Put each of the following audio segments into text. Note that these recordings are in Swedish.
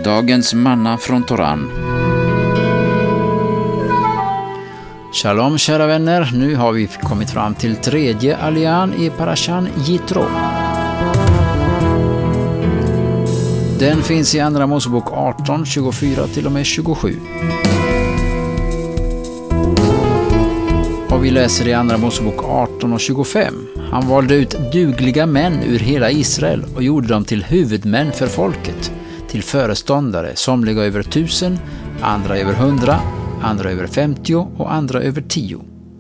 Dagens manna från Toran. Shalom kära vänner, nu har vi kommit fram till tredje allian i Parashan Jitro. Den finns i Andra Mosebok 18, 24 till och med 27. Och vi läser i Andra Mosebok 18 och 25. Han valde ut dugliga män ur hela Israel och gjorde dem till huvudmän för folket, till föreståndare, somliga över 1000, andra över 100, andra över 50 och andra över 10.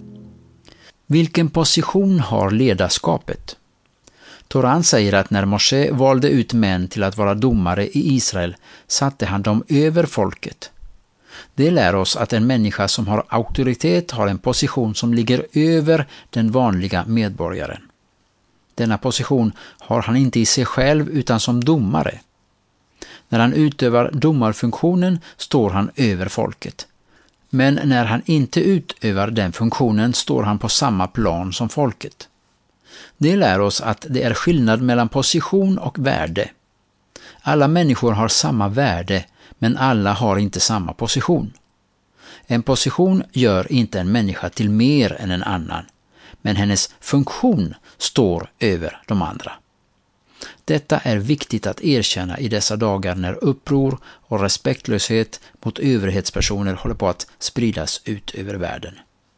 Vilken position har ledarskapet? Toran säger att när Moshe valde ut män till att vara domare i Israel satte han dem över folket. Det lär oss att en människa som har auktoritet har en position som ligger över den vanliga medborgaren. Denna position har han inte i sig själv utan som domare. När han utövar domarfunktionen står han över folket. Men när han inte utövar den funktionen står han på samma plan som folket. Det lär oss att det är skillnad mellan position och värde. Alla människor har samma värde, men alla har inte samma position. En position gör inte en människa till mer än en annan, men hennes funktion står över de andra. Detta är viktigt att erkänna i dessa dagar när uppror och respektlöshet mot överhetspersoner håller på att spridas ut över världen.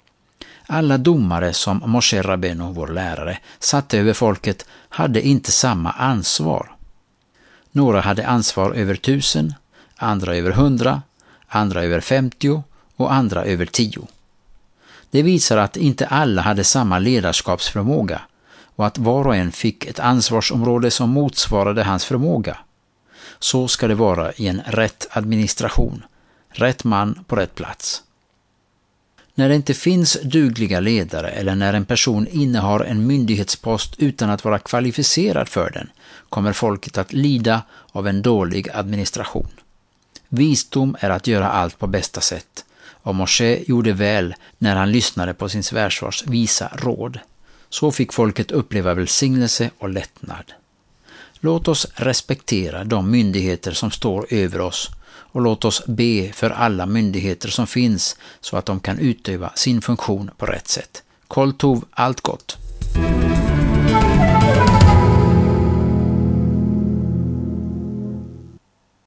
Alla domare som Moshe Rabbeinu, vår lärare, satte över folket hade inte samma ansvar. Några hade ansvar över 1000, andra över 100, andra över 50 och andra över 10. Det visar att inte alla hade samma ledarskapsförmåga och att var och en fick ett ansvarsområde som motsvarade hans förmåga. Så ska det vara i en rätt administration, rätt man på rätt plats. När det inte finns dugliga ledare eller när en person innehar en myndighetspost utan att vara kvalificerad för den, kommer folket att lida av en dålig administration. Visdom är att göra allt på bästa sätt, och Moshe gjorde väl när han lyssnade på sin svärsfars visa råd. Så fick folket uppleva välsignelse och lättnad. Låt oss respektera de myndigheter som står över oss och låt oss be för alla myndigheter som finns så att de kan utöva sin funktion på rätt sätt. Kol tov, allt gott.